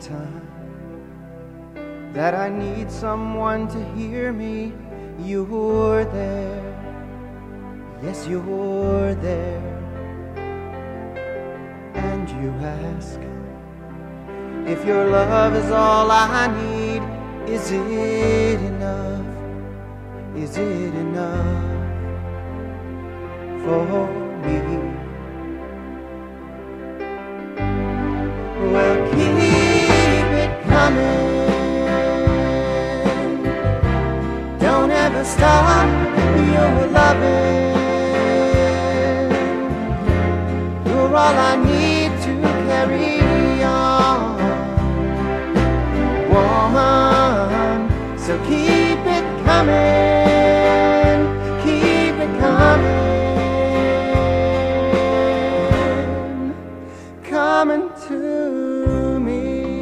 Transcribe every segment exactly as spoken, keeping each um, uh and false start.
time that I need someone to hear me, you're there. Yes, you're there. And you ask if your love is all I need. Is it enough? Is it enough for me? Well, keep it coming. Don't ever stop your loving. You're all I need to carry on, woman. So keep it coming, keep it coming, coming to me.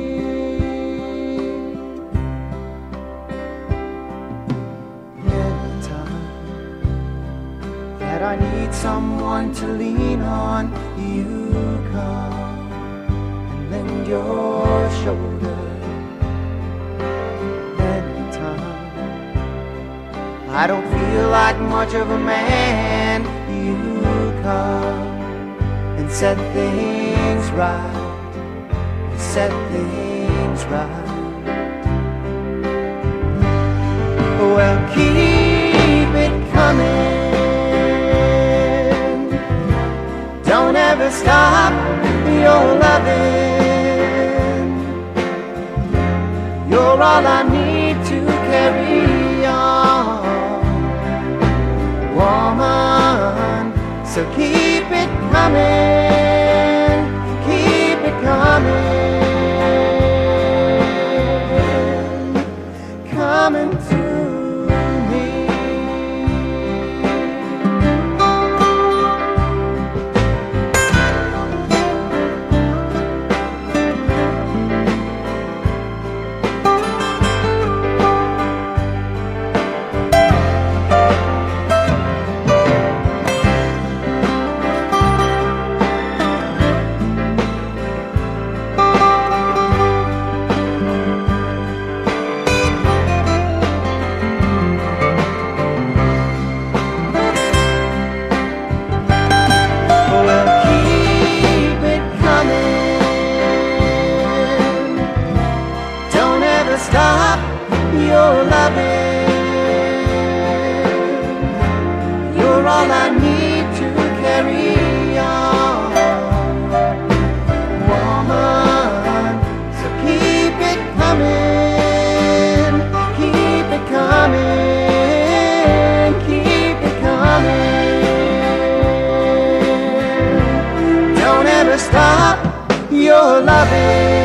Anytime that I need someone to lean on, you come and lend your shoulder. Anytime I don't feel like much of a man, you come and set things right. You set things right. Well, keep it coming. Don't ever stop your loving. You're all I need to carry on, woman. So keep it coming, keep it coming, coming to stop your loving. You're all I need to carry on, woman. So keep it coming, keep it coming, keep it coming. Don't ever stop your loving.